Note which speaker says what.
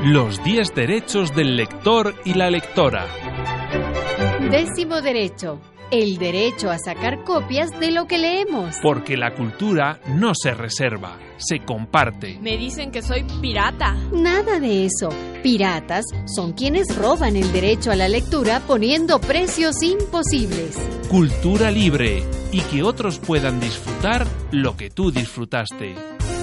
Speaker 1: Los 10 derechos del lector y la lectora.
Speaker 2: 10º derecho. El derecho a sacar copias de lo que leemos.
Speaker 1: Porque la cultura no se reserva, se comparte.
Speaker 3: Me dicen que soy pirata.
Speaker 2: Nada de eso. Piratas son quienes roban el derecho a la lectura poniendo precios imposibles.
Speaker 1: Cultura libre y que otros puedan disfrutar lo que tú disfrutaste.